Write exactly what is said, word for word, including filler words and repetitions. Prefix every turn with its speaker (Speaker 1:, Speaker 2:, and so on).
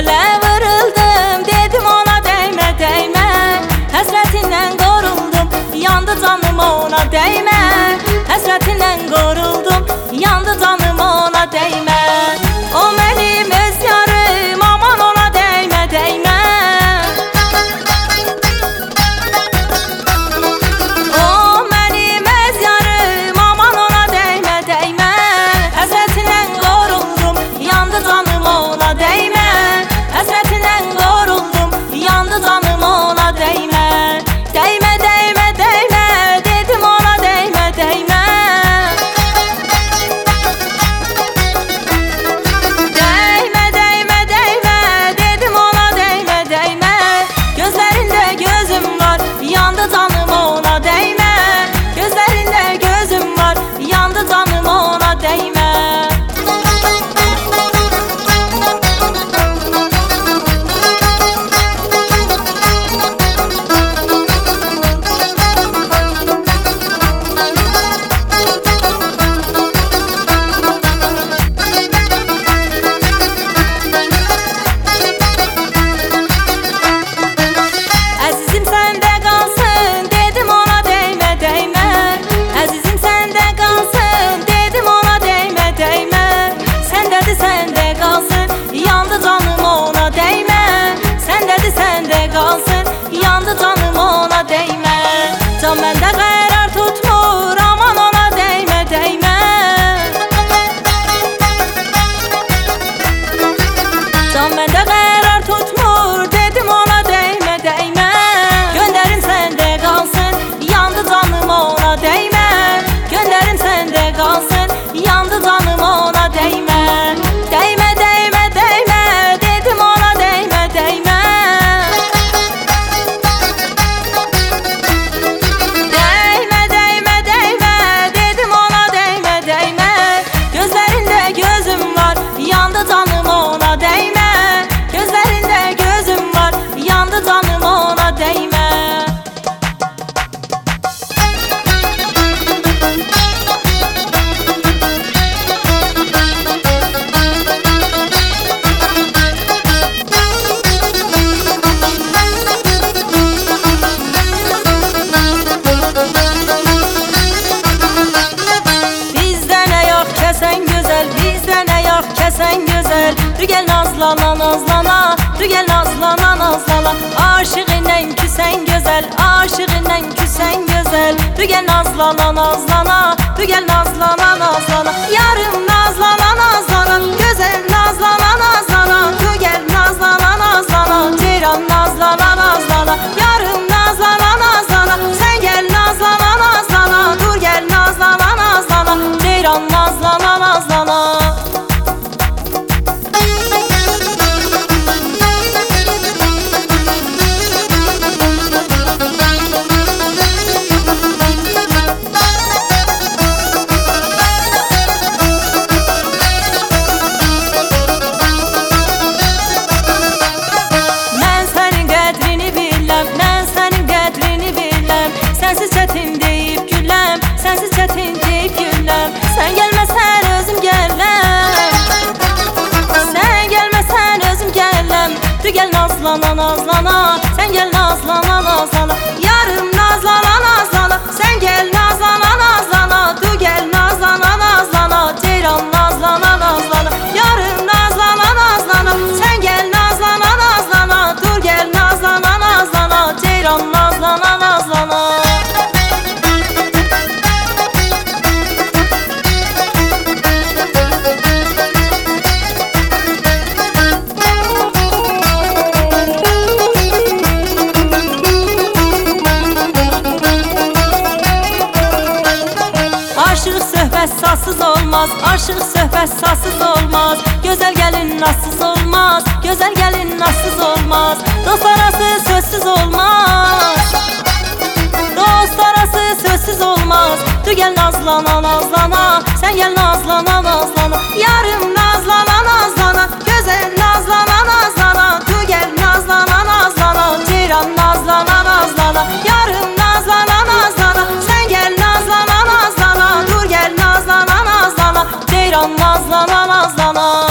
Speaker 1: gözələ vırıldım, dedim ona dəymə, dəymə. Həsrətindən qoruldum, yandı canım ona dəymə. Həsrətindən qoruldum, yandı canım ona dəymə. O mənim öz yarım, aman ona dəymə, dəymə. O mənim öz yarım, aman ona dəymə, dəymə. Həsrətindən qoruldum, yandı canım ona dəymə. Həsrətindən qoruldum, yandı canım ona dəymə. Dəymə, dəymə, dəymə, dedim ona dəymə, dəymə. Dəymə, dəymə, dəymə, dedim ona dəymə, dəymə. Gözlərində gözüm var, yandı canım ona dəymə. Gözlərində gözüm var, yandı canım ona dəymə. Əzizim səndə qalsın, dedim ona dəymə, dəymə. Əzizim səndə qalsın, dedim ona dəymə, dəymə. Səndədir, səndə qalsın, yandı canım ona dəymə. Səndədir, səndə qalsın, yandı canım ona dəymə. Can məndə qərar tutmur, aman ona dəymə, dəymə. Can məndə qərar tutmur, dedim ona dəymə, dəymə. Göndərim səndə qalsın, yandı canım ona dəymə. Göndərim səndə qalsın, yandı canım ona dəymə. Dəymə, dəymə, dəymə, dedim ona dəymə, dəymə. Dəymə, dəymə, dəymə, dedim ona dəymə, dəymə. Gözlərində gözüm var, yandı canım ona dəymə. Gözlərində gözüm var, yandı canım ona dəymə. Bizdən ayaq kəsən gözəl, bizdən ayaq kəsən gözəl. Rügəl nazlana, nazlana, rügəl nazlana, nazlana. Aşığından küsən gözəl, aşığından küsən gözəl. Rügəl nazlana, nazlana, rügəl nazlana, nazlana. Yarım nazlana, nazlana, gözəl nazlana, nazlana. Rügəl nazlana, nazlana, ceyran nazlana, nazlana. Yarım nazlana, nazlana, sən gəl nazlana, nazlana. Dur gəl nazlana, nazlana, ceyran nazlana, nazlana. Mən sənin qədrini biləm, mən sənin qədrini biləm. Sənsiz çətin deyib gülləm, sənsiz çətin deyib gülləm. Sən gəlməsən özüm gələm, sən gəlməsən özüm gələm. Du gəl nazlana, nazlana, sən gəl nazlana, nazlana. Yarım nazlana, nazlana, sən gəl nazlana, nazlana. Du gəl nazlana, nazlana, ceyran nazlana, nazlana. Yarım nazlana, nazlana, sən gəl nazlana, nazlana. Dur gəl nazlana, nazlana, ceyran nazlana, nazlana. Aşıq söhbət sassız olmaz, aşıq söhbət sassız olmaz. Gözəl gəlin nassız olmaz, gözəl gəlin nassız olmaz. Dost arası sözsüz olmaz, dost arası sözsüz olmaz. Du gəl nazlana, nazlana, sən gəl nazlana, nazlana. Yarım nazlana, nazlana, gözəl nazlana, nazlana. Du gəl nazlana, nazlana, ceyran nazlana, nazlana. Yarım nazlana, nazlana, sən gəl nazlana, nazlana. Dur gəl nazlana, nazlana, ceyran nazlana, nazlana.